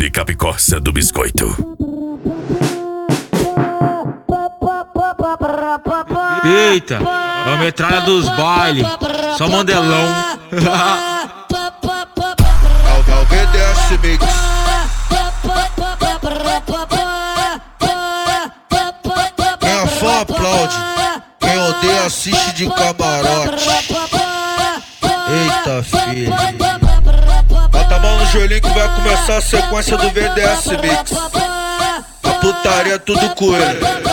Pica Picossa do Biscoito. Eita, é a metralha dos bailes, só mandelão. Ao VDS Mix. Quem é fã aplaude, quem odeia assiste de camarote. Eita filho, bota a mão no joelhinho que vai começar a sequência do VDS Mix. A putaria é tudo com ele.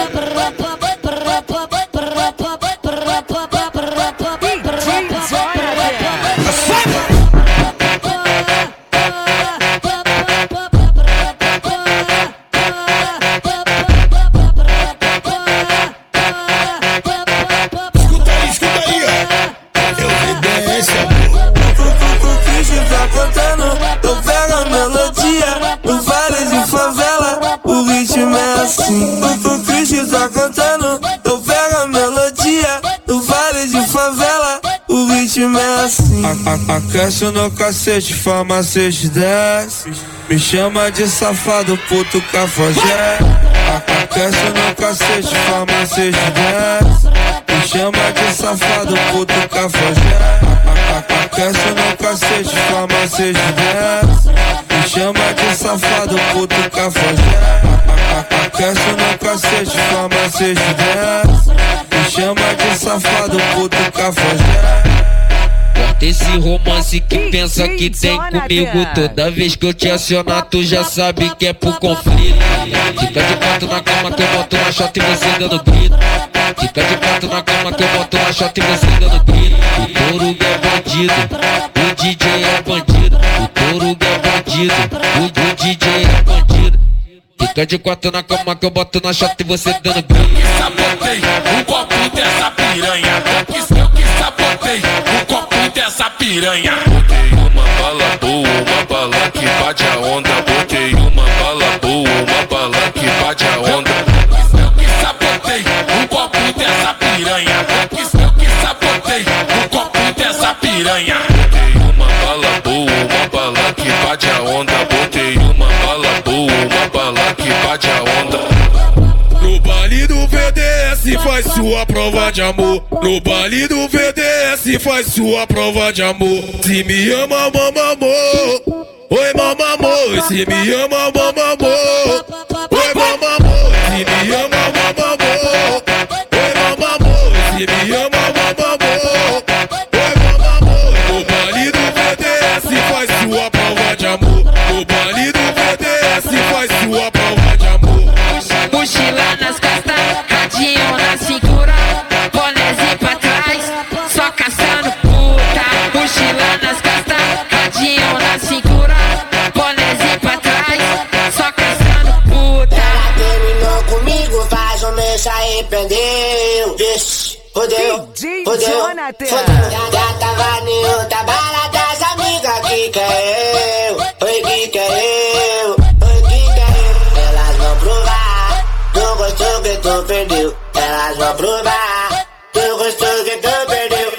O Christian tá cantando, eu pego a melodia. No vale de favela, o ritmo é assim. Aquece no cacete, farmacete desce. Me chama de safado, puto cafajé. Aquece no cacete, farmacete desce. Me chama de safado, puto cafajé. Aquece no cacete, farmacete desce. Me chama de safado, puto cafajé. Aquece no cacete, farmacete desce. Me chama de safado, puto cafajé. Corta esse romance que pensa que tem comigo. Toda vez que eu te acionar, tu já sabe que é por conflito. Fica de quatro na cama que eu boto na chota e você dando grito. Fica de quatro na cama que eu boto na chota e você dando grito. O Toruga é bandido, o DJ é bandido. O Toruga é bandido, o DJ é bandido. Fica de quatro na cama que eu boto na chota e você dando grito. Eu que sabotei o copo dessa piranha. Eu que sabotei o copo dessa piranha. Botei uma bala boa, uma bala que bate a onda. Botei uma bala boa, uma bala que bate a onda. Eu que sabotei o copo dessa piranha. Eu que sabotei o copo dessa piranha. Botei uma bala boa, uma bala que bate a onda. Botei uma bala boa, uma bala que bate a onda. No baile do VDS faz sua prova de amor. No baile do VDS faz sua prova de amor. Se me ama, mama, amor. Oi, mama, amor. Se me ama, mama, amor. Oi, mama, amor. Se me ama, mama, amor. Oi, mama, amor. Se me ama, mama, amor. Oi, mama, amor. No baile do VDS faz sua prova de amor. No baile do VDS faz sua prova de amor. Mochila nas costas, radinho na cintura, bonézinho pra trás, só caçando puta. Mochila nas costas, radinho na cintura, bonézinho pra trás, só caçando puta. Ela terminou comigo, faz um mês arrependeu. Vixe, fodeu, fodeu, fodeu. Já tava em outra balada, as amigas que quer eu. Oi, que quer eu, oi, que quer eu. Elas vão provar do gosto que tu perdeu. Elas vão provar do gosto que tu perdeu.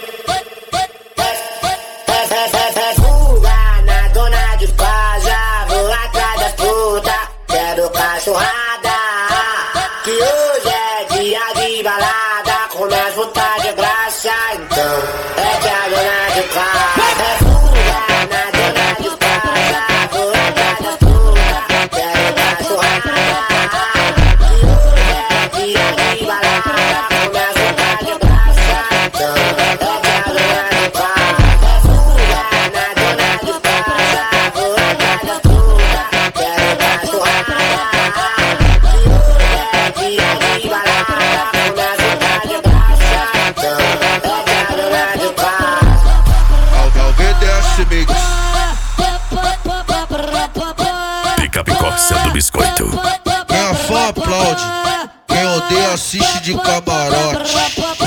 Fuga na dona de casa, vou atrás das putas. Quero cachorrada, que hoje é dia de balada. Começa a voltar de graça, então é que a dona de casa. Fuga na dona de casa, vou atrás das putas. Quero cachorrada, que hoje é dia de balada. Começa a voltar de graça, então é que a dona de casa. Fuga na dona de casa, vou atrás das putas. Quero cachorrada, que hoje é dia de balada. Começa a voltar de graça, então é que a dona de casa. Ao VDS Mix. Pica Picossa do Biscoito. Quem é fã aplaude, quem odeia assiste de camarote.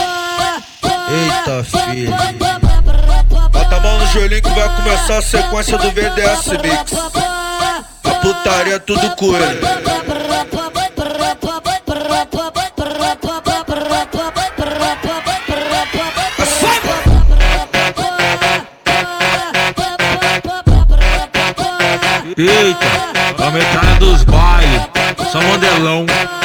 Eita filho, bota a mão no joelhinho que vai começar a sequência do VDS Mix. A putaria é tudo com ele. Eita, a metralha dos bailes, só modelão.